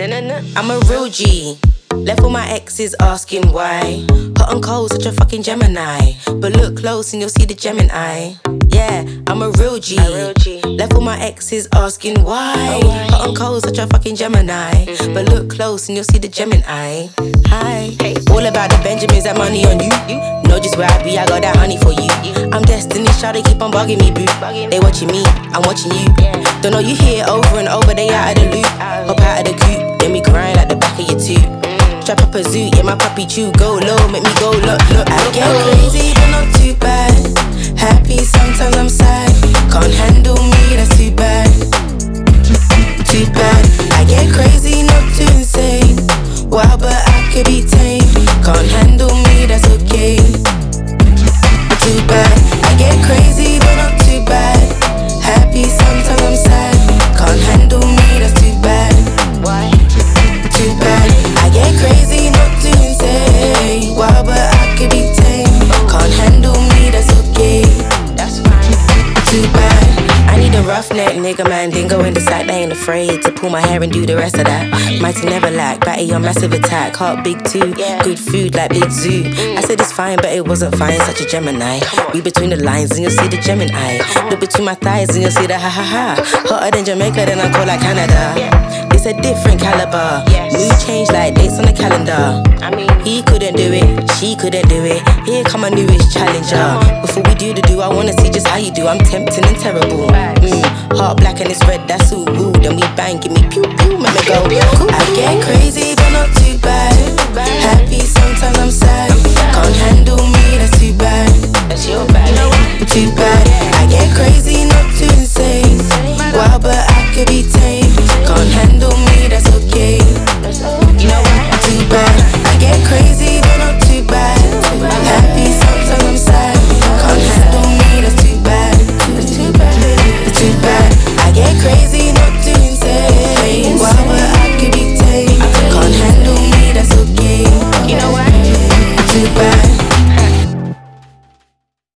I'm a real G. Left all my exes asking why. Hot and cold, such a fucking Gemini. But look close and you'll see the Gemini. Yeah, I'm a real G. Left all my exes asking why. Hot and cold, such a fucking Gemini. But look close and you'll see the Gemini. Hi. All about the Benjamins, that money on you. Know just where I be, I got that honey for you. I'm Destiny's Child, they keep on bugging me, boo. They watching me, I'm watching you. Don't know you hear over and over, they out of the loop. Hop out of the coop, then we grind like the back of your tube. Strap up a zoo, yeah, my puppy chew. Go low, make me go look. I get crazy, but not too bad. Happy, sometimes I'm sad. Can't handle me, that's too bad. Too bad. I get crazy, not too insane. Wow, but I could be tame. Can't handle me, that's okay. Too bad. I get crazy, but not too bad. Happy, sometimes I'm sad. Can't handle me, that's too bad. Why? Too bad. I get crazy, not too insane. Wow, but I could be tame. Can't handle me, that's okay. That's fine. Too bad. I need a roughneck nigga, man, dingo in the sack. They ain't afraid to pull my hair and do the rest of that. Mighty never lack, batty on massive attack. Heart big too, good food like big zoo. I said it's fine, but it wasn't fine, such a Gemini. Read between the lines and you'll see the Gemini. Look between my thighs and you'll see the ha-ha-ha. Hotter than Jamaica, then I'm cold like Canada. It's a different caliber. Mood change like dates on the calendar. He couldn't do it, she couldn't do it. Here come my newest challenger. Before we do the do, I wanna see just how you do. I'm tempting and terrible. Heart black and it's red, that's all woo. Then we bang, give me pew pew, make me go. I get crazy, but not too bad. Happy, sometimes I'm sad. Can't handle me, that's too bad. That's your bad. Too bad.